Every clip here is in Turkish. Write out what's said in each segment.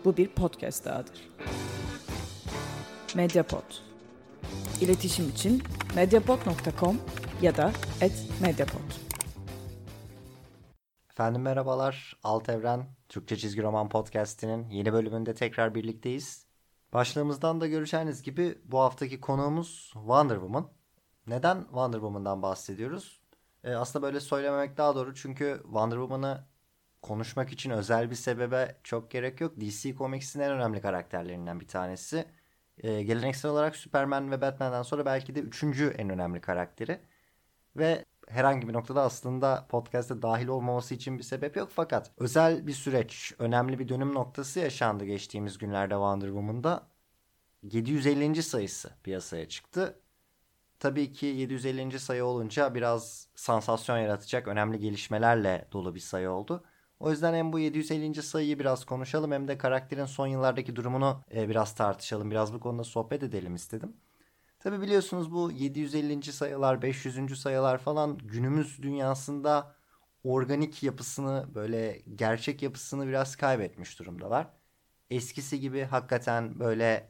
Bu bir podcast dahadır. Mediapod. İletişim için mediapod.com ya da @mediapod. Efendim merhabalar, Alt Evren Türkçe Çizgi Roman Podcast'inin yeni bölümünde tekrar birlikteyiz. Başlığımızdan da göreceğiniz gibi bu haftaki konuğumuz Wonder Woman. Neden Wonder Woman'dan bahsediyoruz? Aslında böyle söylememek daha doğru çünkü Wonder Woman'ı konuşmak için özel bir sebebe çok gerek yok. DC Comics'in en önemli karakterlerinden bir tanesi. Geleneksel olarak Superman ve Batman'den sonra belki de üçüncü en önemli karakteri. Ve herhangi bir noktada aslında podcast'te dahil olmaması için bir sebep yok. Fakat özel bir süreç, önemli bir dönüm noktası yaşandı geçtiğimiz günlerde Wonder Woman'da. 750. sayısı piyasaya çıktı. Tabii ki 750. sayı olunca biraz sansasyon yaratacak önemli gelişmelerle dolu bir sayı oldu. O yüzden hem bu 750. sayıyı biraz konuşalım hem de karakterin son yıllardaki durumunu biraz tartışalım. Biraz bu konuda sohbet edelim istedim. Tabii biliyorsunuz bu 750. sayılar, 500. sayılar falan günümüz dünyasında organik yapısını, böyle gerçek yapısını biraz kaybetmiş durumdalar. Eskisi gibi hakikaten böyle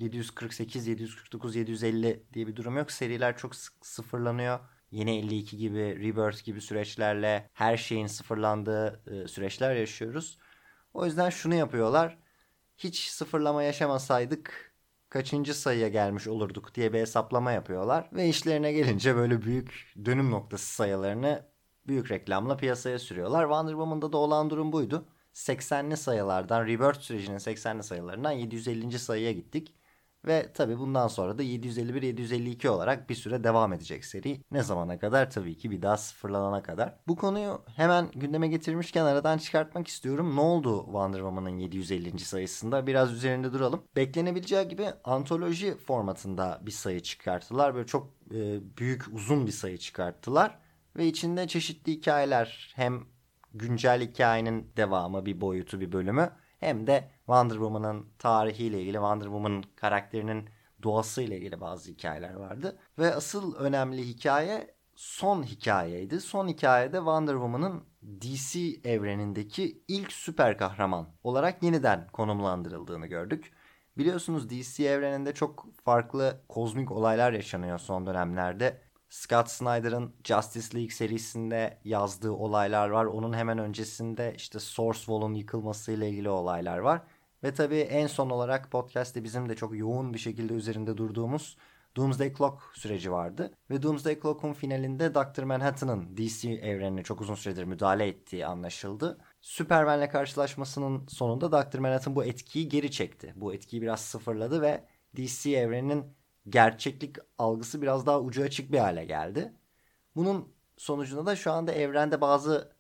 748, 749, 750 diye bir durum yok. Seriler çok sık sıfırlanıyor. Yeni 52 gibi, Rebirth gibi süreçlerle her şeyin sıfırlandığı süreçler yaşıyoruz. O yüzden şunu yapıyorlar. Hiç sıfırlama yaşamasaydık kaçıncı sayıya gelmiş olurduk diye bir hesaplama yapıyorlar. Ve işlerine gelince böyle büyük dönüm noktası sayılarını büyük reklamla piyasaya sürüyorlar. Wonder Woman'da da olan durum buydu. 80'li sayılardan, Rebirth sürecinin 80'li sayılarından 750. sayıya gittik. Ve tabii bundan sonra da 751-752 olarak bir süre devam edecek seri. Ne zamana kadar? Tabii ki bir daha sıfırlanana kadar. Bu konuyu hemen gündeme getirmişken aradan çıkartmak istiyorum. Ne oldu Wonder Woman'ın 750. sayısında? Biraz üzerinde duralım. Beklenebileceği gibi antoloji formatında bir sayı çıkarttılar. Böyle çok büyük, uzun bir sayı çıkarttılar. Ve içinde çeşitli hikayeler, hem güncel hikayenin devamı, bir boyutu, bir bölümü, hem de Wonder Woman'ın tarihiyle ilgili, Wonder Woman karakterinin doğasıyla ilgili bazı hikayeler vardı. Ve asıl önemli hikaye son hikayeydi. Son hikayede Wonder Woman'ın DC evrenindeki ilk süper kahraman olarak yeniden konumlandırıldığını gördük. Biliyorsunuz DC evreninde çok farklı kozmik olaylar yaşanıyor son dönemlerde. Scott Snyder'ın Justice League serisinde yazdığı olaylar var. Onun hemen öncesinde işte Source Wall'un yıkılmasıyla ilgili olaylar var. Ve tabii en son olarak podcast'te bizim de çok yoğun bir şekilde üzerinde durduğumuz Doomsday Clock süreci vardı. Ve Doomsday Clock'un finalinde Dr. Manhattan'ın DC evrenine çok uzun süredir müdahale ettiği anlaşıldı. Superman'le karşılaşmasının sonunda Dr. Manhattan bu etkiyi geri çekti. Bu etkiyi biraz sıfırladı ve DC evreninin gerçeklik algısı biraz daha ucu açık bir hale geldi. Bunun sonucunda da şu anda evrende bazı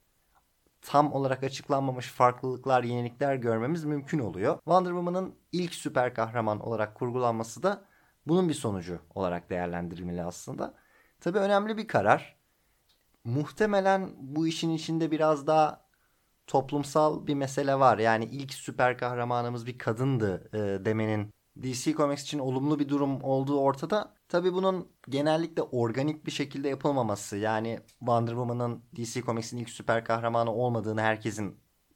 tam olarak açıklanmamış farklılıklar, yenilikler görmemiz mümkün oluyor. Wonder Woman'ın ilk süper kahraman olarak kurgulanması da bunun bir sonucu olarak değerlendirilmeli aslında. Tabii önemli bir karar. Muhtemelen bu işin içinde biraz daha toplumsal bir mesele var. Yani ilk süper kahramanımız bir kadındı demenin DC Comics için olumlu bir durum olduğu ortada. Tabii bunun genellikle organik bir şekilde yapılmaması, yani Wonder Woman'ın DC Comics'in ilk süper kahramanı olmadığını herkesin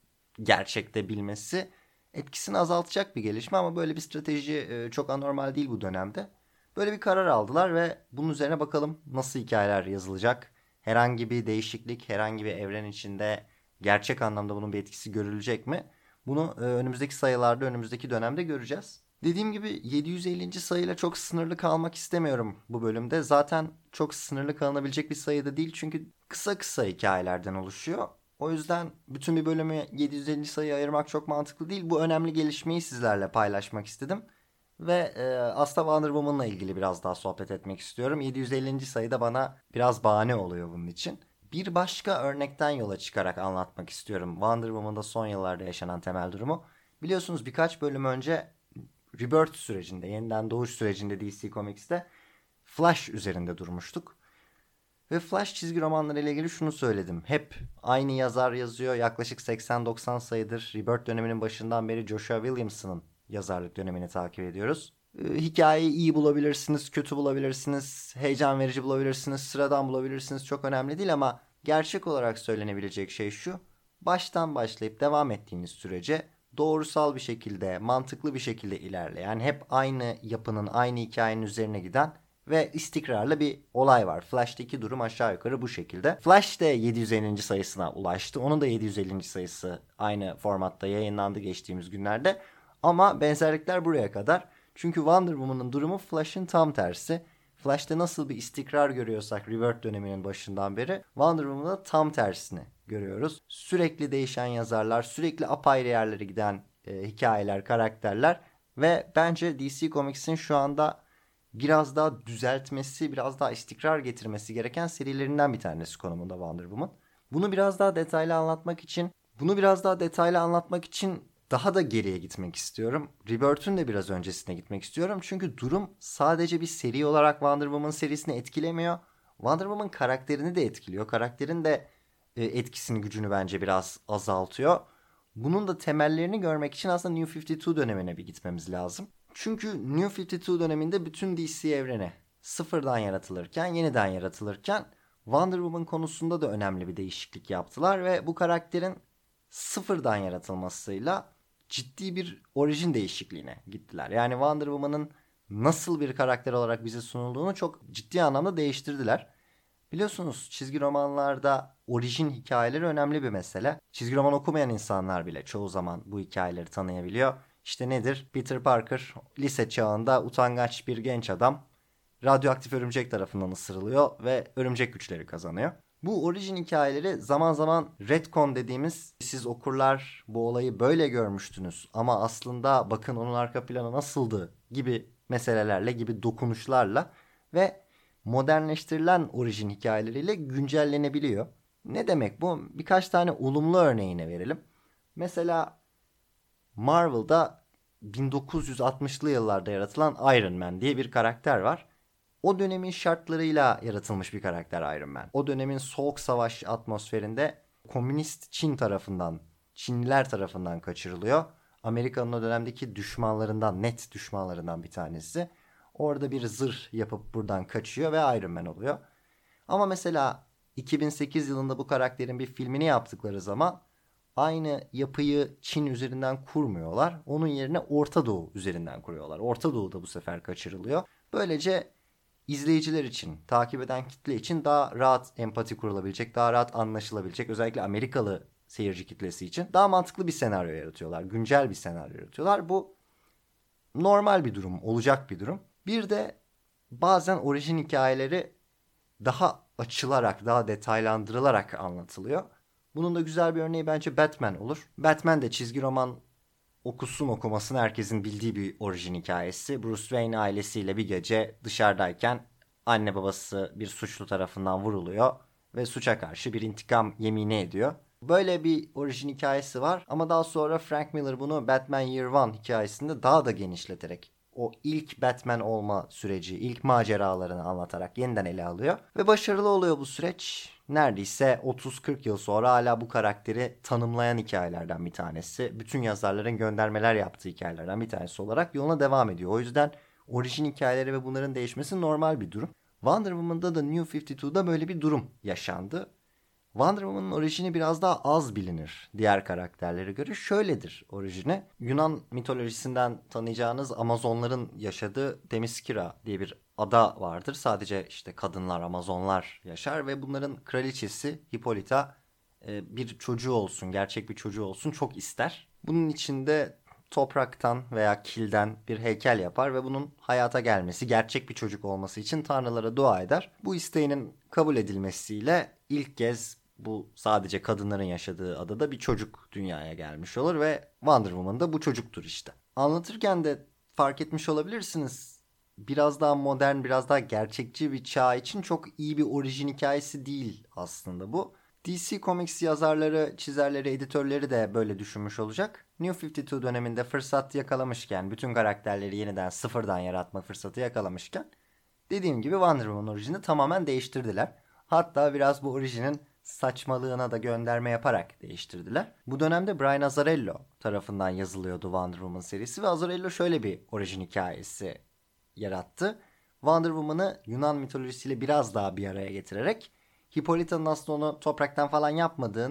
gerçekte bilmesi etkisini azaltacak bir gelişme, ama böyle bir strateji çok anormal değil bu dönemde. Böyle bir karar aldılar ve bunun üzerine bakalım nasıl hikayeler yazılacak. Herhangi bir değişiklik, herhangi bir evren içinde gerçek anlamda bunun bir etkisi görülecek mi? Bunu önümüzdeki sayılarda, önümüzdeki dönemde göreceğiz. Dediğim gibi 750. sayıyla çok sınırlı kalmak istemiyorum bu bölümde. Zaten çok sınırlı kalınabilecek bir sayıda değil, çünkü kısa kısa hikayelerden oluşuyor. O yüzden bütün bir bölümü 750. sayıya ayırmak çok mantıklı değil. Bu önemli gelişmeyi sizlerle paylaşmak istedim. Ve aslında Wonder Woman'la ilgili biraz daha sohbet etmek istiyorum. 750. sayıda bana biraz bahane oluyor bunun için. Bir başka örnekten yola çıkarak anlatmak istiyorum Wonder Woman'da son yıllarda yaşanan temel durumu. Biliyorsunuz birkaç bölüm önce Rebirth sürecinde, yeniden doğuş sürecinde DC Comics'te Flash üzerinde durmuştuk. Ve Flash çizgi romanları ile ilgili şunu söyledim. Hep aynı yazar yazıyor. Yaklaşık 80-90 sayıdır Rebirth döneminin başından beri Joshua Williamson'ın yazarlık dönemini takip ediyoruz. Hikayeyi iyi bulabilirsiniz, kötü bulabilirsiniz, heyecan verici bulabilirsiniz, sıradan bulabilirsiniz. Çok önemli değil, ama gerçek olarak söylenebilecek şey şu: baştan başlayıp devam ettiğiniz sürece doğrusal bir şekilde, mantıklı bir şekilde ilerleyen, hep aynı yapının, aynı hikayenin üzerine giden ve istikrarlı bir olay var. Flash'taki durum aşağı yukarı bu şekilde. Flash de 750. sayısına ulaştı. Onun da 750. sayısı aynı formatta yayınlandı geçtiğimiz günlerde. Ama benzerlikler buraya kadar. Çünkü Wonder Woman'ın durumu Flash'ın tam tersi. Flash'ta nasıl bir istikrar görüyorsak Rebirth döneminin başından beri Wonder Woman'da tam tersini görüyoruz. Sürekli değişen yazarlar, sürekli apayrı yerlere giden hikayeler, karakterler ve bence DC Comics'in şu anda biraz daha düzeltmesi, biraz daha istikrar getirmesi gereken serilerinden bir tanesi konumunda Wonder Woman. Bunu biraz daha detaylı anlatmak için daha da geriye gitmek istiyorum. Rebirth'ün de biraz öncesine gitmek istiyorum. Çünkü durum sadece bir seri olarak Wonder Woman serisini etkilemiyor. Wonder Woman karakterini de etkiliyor. Karakterin de etkisini, gücünü bence biraz azaltıyor. Bunun da temellerini görmek için aslında New 52 dönemine bir gitmemiz lazım. Çünkü New 52 döneminde bütün DC evreni sıfırdan yaratılırken, yeniden yaratılırken Wonder Woman konusunda da önemli bir değişiklik yaptılar ve bu karakterin sıfırdan yaratılmasıyla ciddi bir orijin değişikliğine gittiler. Yani Wonder Woman'ın nasıl bir karakter olarak bize sunulduğunu çok ciddi anlamda değiştirdiler. Biliyorsunuz çizgi romanlarda orijin hikayeleri önemli bir mesele. Çizgi roman okumayan insanlar bile çoğu zaman bu hikayeleri tanıyabiliyor. İşte nedir? Peter Parker lise çağında utangaç bir genç adam radyoaktif örümcek tarafından ısırılıyor ve örümcek güçleri kazanıyor. Bu orijin hikayeleri zaman zaman retcon dediğimiz, siz okurlar bu olayı böyle görmüştünüz ama aslında bakın onun arka planı nasıldı gibi meselelerle, gibi dokunuşlarla ve modernleştirilen orijin hikayeleriyle güncellenebiliyor. Ne demek bu? Birkaç tane olumlu örneğine verelim. Mesela Marvel'da 1960'lı yıllarda yaratılan Iron Man diye bir karakter var. O dönemin şartlarıyla yaratılmış bir karakter Iron Man. O dönemin soğuk savaş atmosferinde komünist Çin tarafından, Çinliler tarafından kaçırılıyor. Amerika'nın o dönemdeki düşmanlarından, net düşmanlarından bir tanesi. Orada bir zırh yapıp buradan kaçıyor ve Iron Man oluyor. Ama mesela 2008 yılında bu karakterin bir filmini yaptıkları zaman aynı yapıyı Çin üzerinden kurmuyorlar. Onun yerine Orta Doğu üzerinden kuruyorlar. Orta Doğu'da bu sefer kaçırılıyor. Böylece izleyiciler için, takip eden kitle için daha rahat empati kurulabilecek, daha rahat anlaşılabilecek, özellikle Amerikalı seyirci kitlesi için daha mantıklı bir senaryo yaratıyorlar. Güncel bir senaryo yaratıyorlar. Bu normal bir durum, olacak bir durum. Bir de bazen orijin hikayeleri daha açılarak, daha detaylandırılarak anlatılıyor. Bunun da güzel bir örneği bence Batman olur. Batman de çizgi roman okusun okumasın herkesin bildiği bir orijin hikayesi. Bruce Wayne ailesiyle bir gece dışarıdayken anne babası bir suçlu tarafından vuruluyor ve suça karşı bir intikam yemini ediyor. Böyle bir orijin hikayesi var ama daha sonra Frank Miller bunu Batman Year One hikayesinde daha da genişleterek o ilk Batman olma süreci, ilk maceralarını anlatarak yeniden ele alıyor. Ve başarılı oluyor bu süreç. Neredeyse 30-40 yıl sonra hala bu karakteri tanımlayan hikayelerden bir tanesi. Bütün yazarların göndermeler yaptığı hikayelerden bir tanesi olarak yoluna devam ediyor. O yüzden orijin hikayeleri ve bunların değişmesi normal bir durum. Wonder Woman'da da New 52'da böyle bir durum yaşandı. Wonder Woman'ın orijini biraz daha az bilinir diğer karakterlere göre. Şöyledir orijini. Yunan mitolojisinden tanıyacağınız Amazonların yaşadığı Themyscira diye bir ada vardır. Sadece işte kadınlar, Amazonlar yaşar ve bunların kraliçesi Hippolyta bir çocuğu olsun, gerçek bir çocuğu olsun çok ister. Bunun içinde topraktan veya kilden bir heykel yapar ve bunun hayata gelmesi, gerçek bir çocuk olması için tanrılara dua eder. Bu isteğinin kabul edilmesiyle ilk kez bu sadece kadınların yaşadığı adada bir çocuk dünyaya gelmiş olur ve Wonder Woman da bu çocuktur işte. Anlatırken de fark etmiş olabilirsiniz. Biraz daha modern, biraz daha gerçekçi bir çağ için çok iyi bir orijin hikayesi değil aslında bu. DC Comics yazarları, çizerleri, editörleri de böyle düşünmüş olacak. New 52 döneminde fırsat yakalamışken, bütün karakterleri yeniden sıfırdan yaratma fırsatı yakalamışken, dediğim gibi Wonder Woman orijini tamamen değiştirdiler. Hatta biraz bu orijinin saçmalığına da gönderme yaparak değiştirdiler. Bu dönemde Brian Azzarello tarafından yazılıyordu Wonder Woman serisi ve Azzarello şöyle bir orijin hikayesi yarattı. Wonder Woman'ı Yunan mitolojisiyle biraz daha bir araya getirerek Hippolyta'nın aslında onu topraktan falan yapmadığını,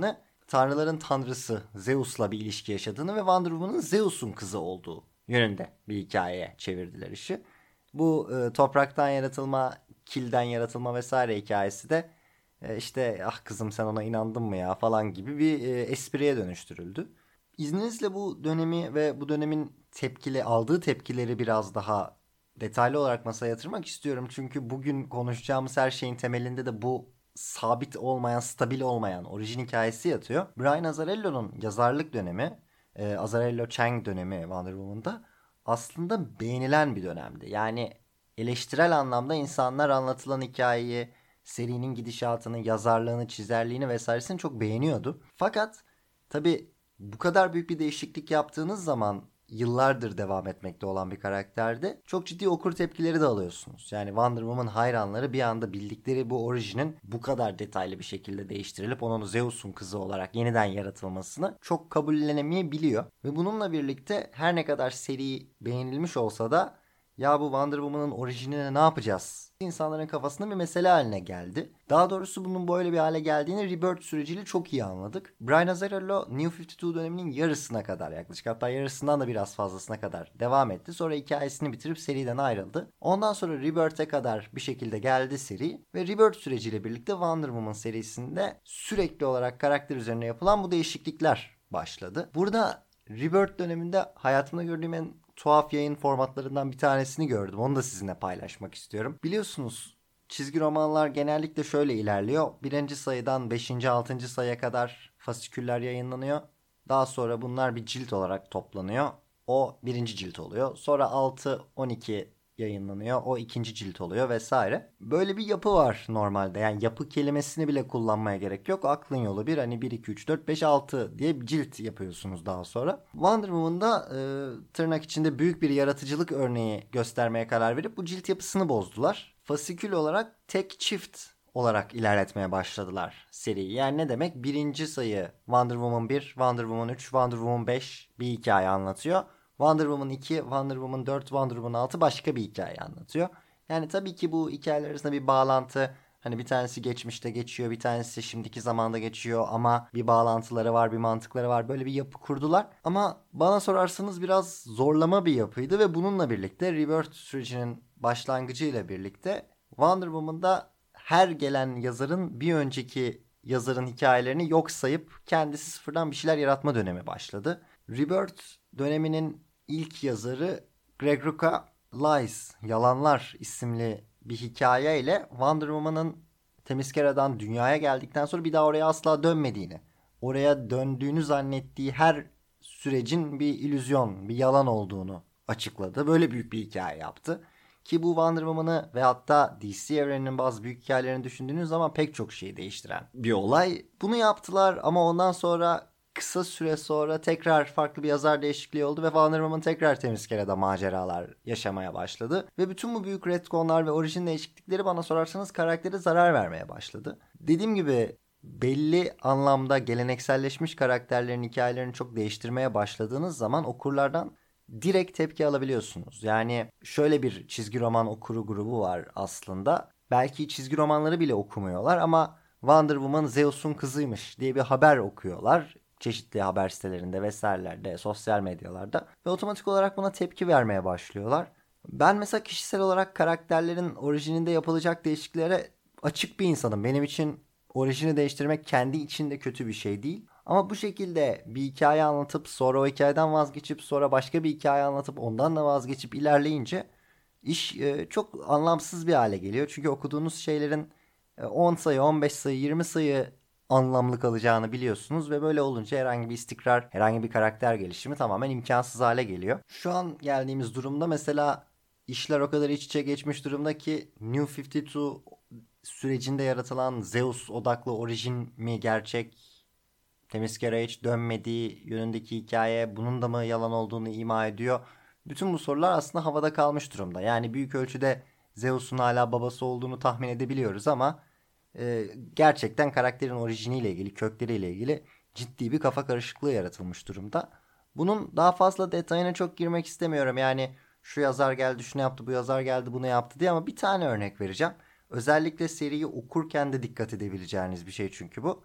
tanrıların tanrısı Zeus'la bir ilişki yaşadığını ve Wonder Woman'ın Zeus'un kızı olduğu yönünde bir hikayeye çevirdiler işi. Bu topraktan yaratılma, kilden yaratılma vesaire hikayesi de işte ah kızım sen ona inandın mı ya falan gibi bir espriye dönüştürüldü. İzninizle bu dönemi ve bu dönemin aldığı tepkileri biraz daha detaylı olarak masaya yatırmak istiyorum. Çünkü bugün konuşacağımız her şeyin temelinde de bu sabit olmayan, stabil olmayan orijin hikayesi yatıyor. Brian Azzarello'nun yazarlık dönemi, Azzarello Chang dönemi Wonder Woman'da aslında beğenilen bir dönemdi. Yani eleştirel anlamda insanlar anlatılan hikayeyi, serinin gidişatını, yazarlığını, çizerliğini vesairesini çok beğeniyordu. Fakat tabii bu kadar büyük bir değişiklik yaptığınız zaman yıllardır devam etmekte olan bir karakterde çok ciddi okur tepkileri de alıyorsunuz. Yani Wonder Woman hayranları bir anda bildikleri bu orijinin bu kadar detaylı bir şekilde değiştirilip onun Zeus'un kızı olarak yeniden yaratılmasını çok kabullenemeyebiliyor. Ve bununla birlikte her ne kadar seri beğenilmiş olsa da ya bu Wonder Woman'ın orijinine ne yapacağız? İnsanların kafasında bir mesele haline geldi. Daha doğrusu bunun böyle bir hale geldiğini Rebirth süreciyle çok iyi anladık. Brian Azzarello New 52 döneminin yarısına kadar yaklaşık hatta yarısından da biraz fazlasına kadar devam etti. Sonra hikayesini bitirip seriden ayrıldı. Ondan sonra Rebirth'e kadar bir şekilde geldi seri ve Rebirth süreciyle birlikte Wonder Woman serisinde sürekli olarak karakter üzerine yapılan bu değişiklikler başladı. Burada Rebirth döneminde hayatımda gördüğüm en tuhaf yayın formatlarından bir tanesini gördüm. Onu da sizinle paylaşmak istiyorum. Biliyorsunuz çizgi romanlar genellikle şöyle ilerliyor. Birinci sayıdan 5. 6. sayıya kadar fasiküller yayınlanıyor. Daha sonra bunlar bir cilt olarak toplanıyor. O birinci cilt oluyor. Sonra 6, 12 yayınlanıyor. O ikinci cilt oluyor vesaire. Böyle bir yapı var normalde. Yani yapı kelimesini bile kullanmaya gerek yok. Aklın yolu bir hani 1, 2, 3, 4, 5, 6 diye bir cilt yapıyorsunuz daha sonra. Wonder Woman'da tırnak içinde büyük bir yaratıcılık örneği göstermeye karar verip bu cilt yapısını bozdular. Fasikül olarak tek çift olarak ilerletmeye başladılar seriyi. Yani ne demek? Birinci sayı Wonder Woman 1, Wonder Woman 3, Wonder Woman 5 bir hikaye anlatıyor. Wonder Woman 2, Wonder Woman 4, Wonder Woman 6 başka bir hikaye anlatıyor. Yani tabii ki bu hikayeler arasında bir bağlantı. Hani bir tanesi geçmişte geçiyor, bir tanesi şimdiki zamanda geçiyor ama bir bağlantıları var, bir mantıkları var. Böyle bir yapı kurdular. Ama bana sorarsanız biraz zorlama bir yapıydı ve bununla birlikte Rebirth sürecinin başlangıcıyla birlikte Wonder Woman'da her gelen yazarın bir önceki yazarın hikayelerini yok sayıp kendisi sıfırdan bir şeyler yaratma dönemi başladı. Rebirth döneminin ilk yazarı Greg Rucka Lies, Yalanlar isimli bir hikayeyle Wonder Woman'ın Themyscira'dan dünyaya geldikten sonra bir daha oraya asla dönmediğini, oraya döndüğünü zannettiği her sürecin bir illüzyon, bir yalan olduğunu açıkladı. Böyle büyük bir hikaye yaptı. Ki bu Wonder Woman'ı ve hatta DC evreninin bazı büyük hikayelerini düşündüğünüz zaman pek çok şeyi değiştiren bir olay. Bunu yaptılar ama ondan sonra kısa süre sonra tekrar farklı bir yazar değişikliği oldu ve Wonder Woman tekrar Themyscira'da maceralar yaşamaya başladı. Ve bütün bu büyük retconlar ve orijin değişiklikleri bana sorarsanız karaktere zarar vermeye başladı. Dediğim gibi belli anlamda gelenekselleşmiş karakterlerin hikayelerini çok değiştirmeye başladığınız zaman okurlardan direkt tepki alabiliyorsunuz. Yani şöyle bir çizgi roman okuru grubu var aslında. Belki çizgi romanları bile okumuyorlar ama Wonder Woman Zeus'un kızıymış diye bir haber okuyorlar. Çeşitli haber sitelerinde vesairelerde, sosyal medyalarda ve otomatik olarak buna tepki vermeye başlıyorlar. Ben mesela kişisel olarak karakterlerin orijininde yapılacak değişikliklere açık bir insanım. Benim için orijini değiştirmek kendi içinde kötü bir şey değil. Ama bu şekilde bir hikaye anlatıp sonra o hikayeden vazgeçip sonra başka bir hikaye anlatıp ondan da vazgeçip ilerleyince iş çok anlamsız bir hale geliyor. Çünkü okuduğunuz şeylerin 10 sayı, 15 sayı, 20 sayı anlamlı kalacağını biliyorsunuz ve böyle olunca herhangi bir istikrar, herhangi bir karakter gelişimi tamamen imkansız hale geliyor. Şu an geldiğimiz durumda mesela işler o kadar iç içe geçmiş durumda ki New 52 sürecinde yaratılan Zeus odaklı orijin mi gerçek, Themyscira'ya hiç dönmediği yönündeki hikaye bunun da mı yalan olduğunu ima ediyor. Bütün bu sorular aslında havada kalmış durumda. Yani büyük ölçüde Zeus'un hala babası olduğunu tahmin edebiliyoruz ama gerçekten karakterin orijiniyle ilgili, kökleriyle ilgili ciddi bir kafa karışıklığı yaratılmış durumda. Bunun daha fazla detayına çok girmek istemiyorum. Yani şu yazar geldi, şunu yaptı, bu yazar geldi, bunu yaptı diye ama bir tane örnek vereceğim. Özellikle seriyi okurken de dikkat edebileceğiniz bir şey çünkü bu.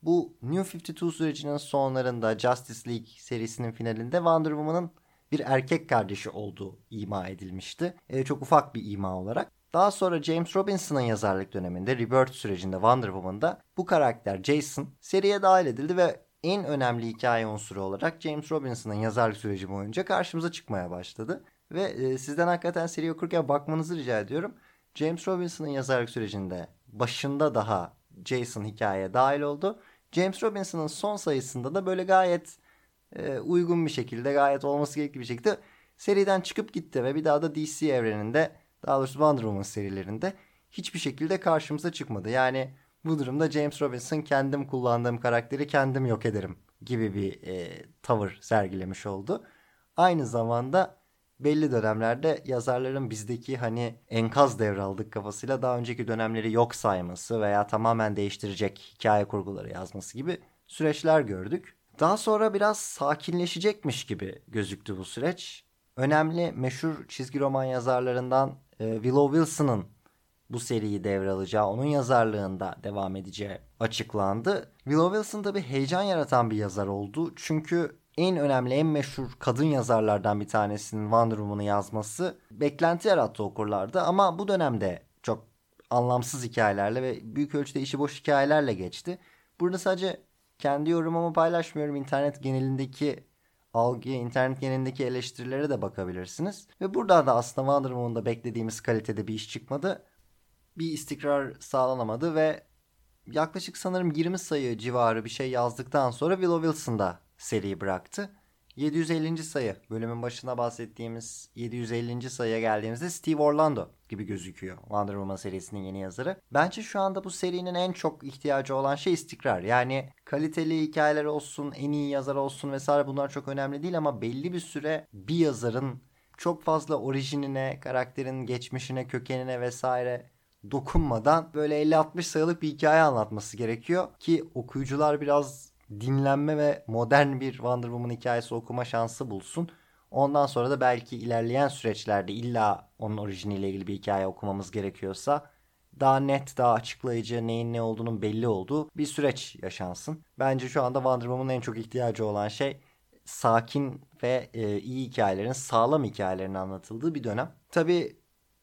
Bu New 52 sürecinin sonlarında Justice League serisinin finalinde Wonder Woman'ın bir erkek kardeşi olduğu ima edilmişti. Çok ufak bir ima olarak. Daha sonra James Robinson'ın yazarlık döneminde Rebirth sürecinde Wonder Woman'da bu karakter Jason seriye dahil edildi ve en önemli hikaye unsuru olarak James Robinson'ın yazarlık süreci boyunca karşımıza çıkmaya başladı. Ve sizden hakikaten seriyi okurken bakmanızı rica ediyorum. James Robinson'ın yazarlık sürecinde başında daha Jason hikayeye dahil oldu. James Robinson'ın son sayısında da böyle gayet uygun bir şekilde, gayet olması gerektiği bir şekilde seriden çıkıp gitti ve bir daha da DC evreninde, daha doğrusu Wonder Woman serilerinde hiçbir şekilde karşımıza çıkmadı. Yani bu durumda James Robinson kendim kullandığım karakteri kendim yok ederim gibi bir tavır sergilemiş oldu. Aynı zamanda belli dönemlerde yazarların bizdeki hani enkaz devraldık kafasıyla daha önceki dönemleri yok sayması veya tamamen değiştirecek hikaye kurguları yazması gibi süreçler gördük. Daha sonra biraz sakinleşecekmiş gibi gözüktü bu süreç. Önemli meşhur çizgi roman yazarlarından Willow Wilson'ın bu seriyi devralacağı, onun yazarlığında devam edeceği açıklandı. Willow Wilson da bir heyecan yaratan bir yazar oldu. Çünkü en önemli, en meşhur kadın yazarlardan bir tanesinin Wonder Woman'ı yazması beklenti yarattı okurlarda. Ama bu dönemde çok anlamsız hikayelerle ve büyük ölçüde işi boş hikayelerle geçti. Burada sadece kendi yorumumu paylaşmıyorum. İnternet genelindeki algıya, internet genelindeki eleştirilere de bakabilirsiniz. Ve burada da aslında Wonder Woman'da beklediğimiz kalitede bir iş çıkmadı. Bir istikrar sağlanamadı ve yaklaşık sanırım 20 sayı civarı bir şey yazdıktan sonra Willow Wilson da seriyi bıraktı. 750. sayı, bölümün başında bahsettiğimiz 750. sayıya geldiğimizde Steve Orlando gibi gözüküyor Wonder Woman serisinin yeni yazarı. Bence şu anda bu serinin en çok ihtiyacı olan şey istikrar. Yani kaliteli hikayeler olsun, en iyi yazar olsun vesaire, bunlar çok önemli değil ama belli bir süre bir yazarın çok fazla orijinine, karakterin geçmişine, kökenine vesaire dokunmadan böyle 50-60 sayılık bir hikaye anlatması gerekiyor ki okuyucular biraz dinlenme ve modern bir Wonder Woman hikayesi okuma şansı bulsun. Ondan sonra da belki ilerleyen süreçlerde illa onun orijiniyle ilgili bir hikaye okumamız gerekiyorsa daha net, daha açıklayıcı, neyin ne olduğunun belli olduğu bir süreç yaşansın. Bence şu anda Wonder Woman'ın en çok ihtiyacı olan şey sakin ve iyi hikayelerin, sağlam hikayelerin anlatıldığı bir dönem. Tabii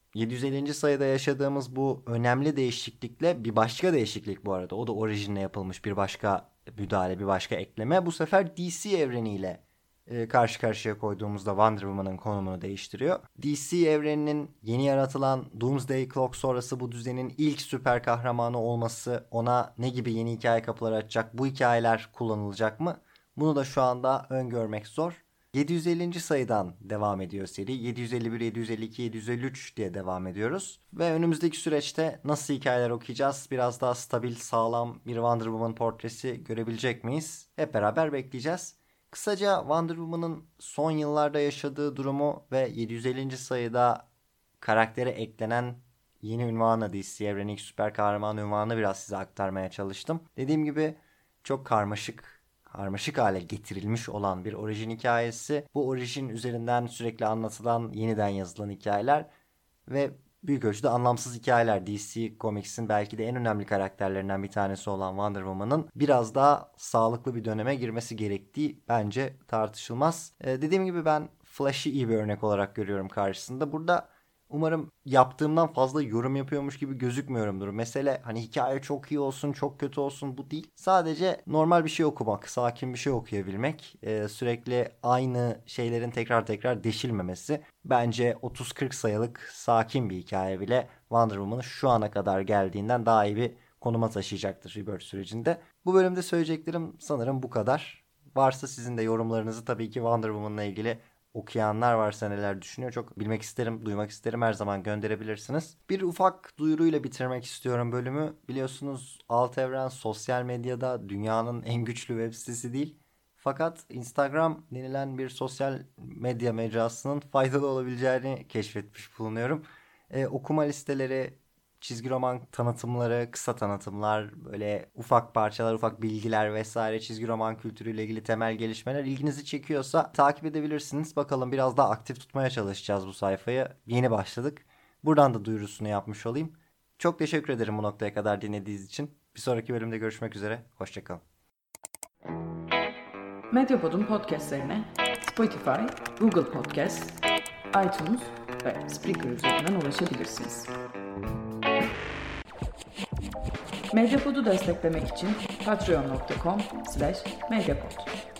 750. sayıda yaşadığımız bu önemli değişiklikle bir başka değişiklik bu arada. O da orijinle yapılmış bir başka müdahale, bir başka ekleme. Bu sefer DC evreniyle karşı karşıya koyduğumuzda Wonder Woman'ın konumunu değiştiriyor. DC evreninin yeni yaratılan Doomsday Clock sonrası bu düzenin ilk süper kahramanı olması ona ne gibi yeni hikaye kapıları açacak? Bu hikayeler kullanılacak mı? Bunu da şu anda öngörmek zor. 750. sayıdan devam ediyor seri. 751, 752, 753 diye devam ediyoruz. Ve önümüzdeki süreçte nasıl hikayeler okuyacağız? Biraz daha stabil, sağlam bir Wonder Woman portresi görebilecek miyiz? Hep beraber bekleyeceğiz. Kısaca Wonder Woman'ın son yıllarda yaşadığı durumu ve 750. sayıda karaktere eklenen yeni ünvanı, DC evrenin ilk süper kahraman ünvanını biraz size aktarmaya çalıştım. Dediğim gibi çok karmaşık hale getirilmiş olan bir orijin hikayesi. Bu orijin üzerinden sürekli anlatılan, yeniden yazılan hikayeler ve büyük ölçüde anlamsız hikayeler. DC Comics'in belki de en önemli karakterlerinden bir tanesi olan Wonder Woman'ın biraz daha sağlıklı bir döneme girmesi gerektiği bence tartışılmaz. Dediğim gibi ben Flash'ı iyi bir örnek olarak görüyorum karşısında. Burada umarım yaptığımdan fazla yorum yapıyormuş gibi gözükmüyorumdur. Mesele hani hikaye çok iyi olsun, çok kötü olsun, bu değil. Sadece normal bir şey okumak, sakin bir şey okuyabilmek, sürekli aynı şeylerin tekrar tekrar deşilmemesi. Bence 30-40 sayılık sakin bir hikaye bile Wonder Woman'ı şu ana kadar geldiğinden daha iyi bir konuma taşıyacaktır Rebirth sürecinde. Bu bölümde söyleyeceklerim sanırım bu kadar. Varsa sizin de yorumlarınızı tabii ki Wonder Woman'la ilgili okuyanlar varsa neler düşünüyor çok bilmek isterim, duymak isterim, her zaman gönderebilirsiniz. Bir ufak duyuruyla bitirmek istiyorum bölümü. Biliyorsunuz Alt Evren sosyal medyada dünyanın en güçlü web sitesi değil. Fakat Instagram denilen bir sosyal medya mecrasının faydalı olabileceğini keşfetmiş bulunuyorum. Okuma listeleri, çizgi roman tanıtımları, kısa tanıtımlar, böyle ufak parçalar, ufak bilgiler vesaire, çizgi roman kültürüyle ilgili temel gelişmeler ilginizi çekiyorsa takip edebilirsiniz. Bakalım biraz daha aktif tutmaya çalışacağız bu sayfayı. Yeni başladık. Buradan da duyurusunu yapmış olayım. Çok teşekkür ederim bu noktaya kadar dinlediğiniz için. Bir sonraki bölümde görüşmek üzere. Hoşçakalın. Medyapod'un podcastlerine Spotify, Google Podcast, iTunes ve Spreaker üzerinden ulaşabilirsiniz. Medyapod'u desteklemek için patreon.com/medyapod.